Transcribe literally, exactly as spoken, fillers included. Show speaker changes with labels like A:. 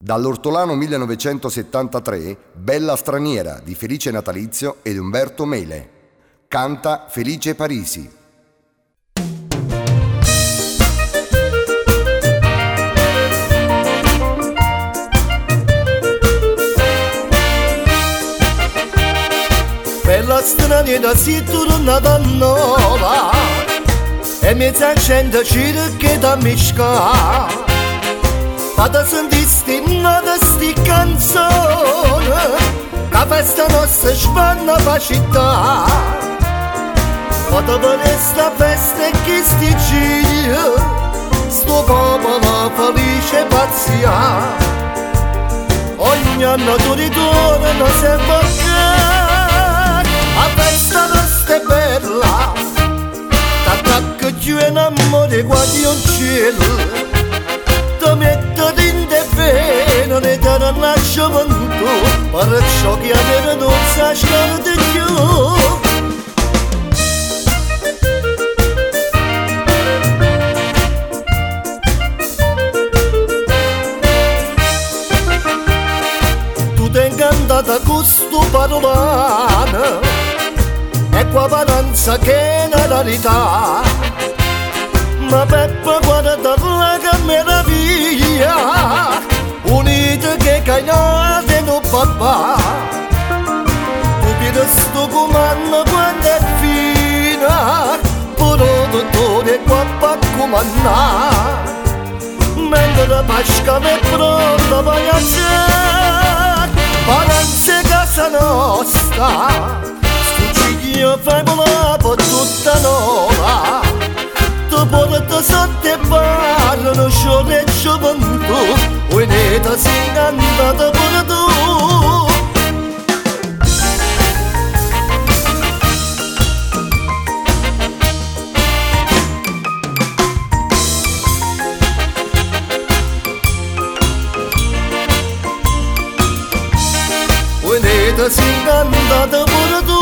A: Dall'Ortolano millenovecentosettantatré, Bella straniera di Felice Natalizio ed Umberto Mele. Canta Felice Parisi.
B: Bella straniera si tornata nuova e mezza gente ci che da misca. Vado sentiste nata sti canzone, la festa nostra spanna pa città. Vado per sta festa e chi sti giri, sto popolo felice pazzia. Ogni anno tu ritorno sempre a la festa nostra è bella, t'attacco più in amore quasi un cielo. Ti metto dentro bene, ne te ne lascio manco, perciò che avere non sa scordare più. Tu ti incantata con sto parolano, e qua paranza che è una rarità. Ma Peppa guarda la che meraviglia, unita che cainate e non papà. Tu vedi sto comando quando è fina, però dottore qua pa comandare. Mentre la pasca mi è pronta vai a già, paranze casa nostra, sto ciglio fai vola per tutta nuova. Tu porta sotto e parlano sciole e gioventù, oi neta si incantata pure tu. Oi neta si incantata pure tu.